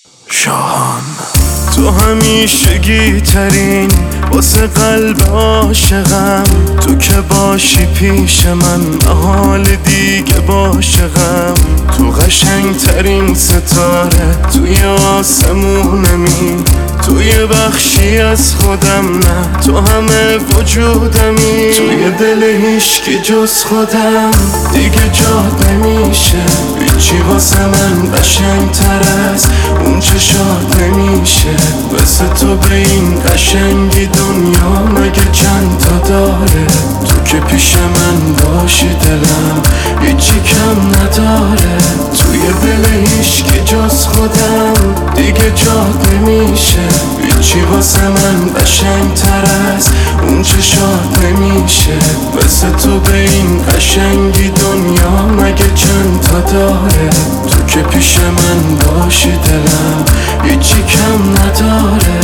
شاهان تو همیشگی ترین واسه قلب عاشقم، تو که باشی پیش من حال دیگه باشقم. تو قشنگ ترین ستاره توی آسمونمی، تو یه بخشی از خودم، نه تو همه وجودمی. توی دل هیچکی جز خودم دیگه جات نمیشه، هیچی واسه من قشنگ تر از اون چشات نمیشه. واسه تو به این قشنگی دنیا مگه چند تا داره؟ تو که پیش من باشی دلم هیچی کم نداره. توی دل هیچکی جز خودم دیگه جات نمیشه، هیچی واسه من قشنگ تر از اون چشات نمیشه. واسه تو به این قشنگی دنیا مگه چند تا داره؟ تو که پیش من باشی دلم هیچی کم نداره.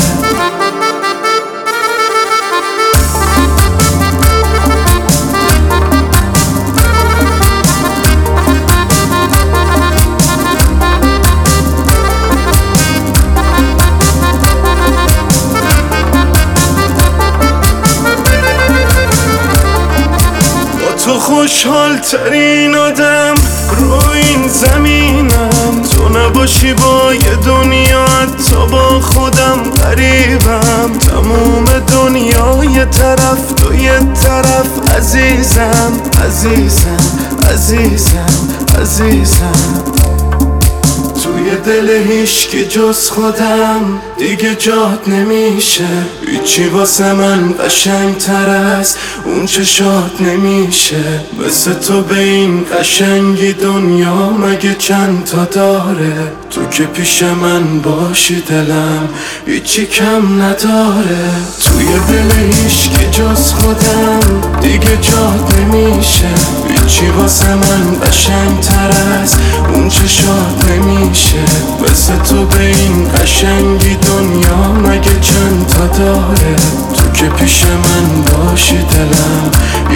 تو خوشحال ترین آدم رو این زمینم، تو نباشی با یه دنیا حتی با خودم غریبم. تموم دنیا یه طرف تو یه طرف، عزیزم عزیزم عزیزم عزیزم. توی دل هیچکی جز خودم دیگه جات نمیشه، هیچی واسه من قشنگ تر از اون چشات نمیشه. واسه تو به این قشنگی دنیا مگه چند تا داره؟ تو که پیش من باشی دلم هیچی کم نداره. توی دل هیچکی جز خودم دیگه جات نمیشه، هیچی واسه من قشنگ تر از اون چشات نمیشه. واسه تو به این قشنگی دنیا مگه چند تا داره؟ تو که پیش من باشی دلم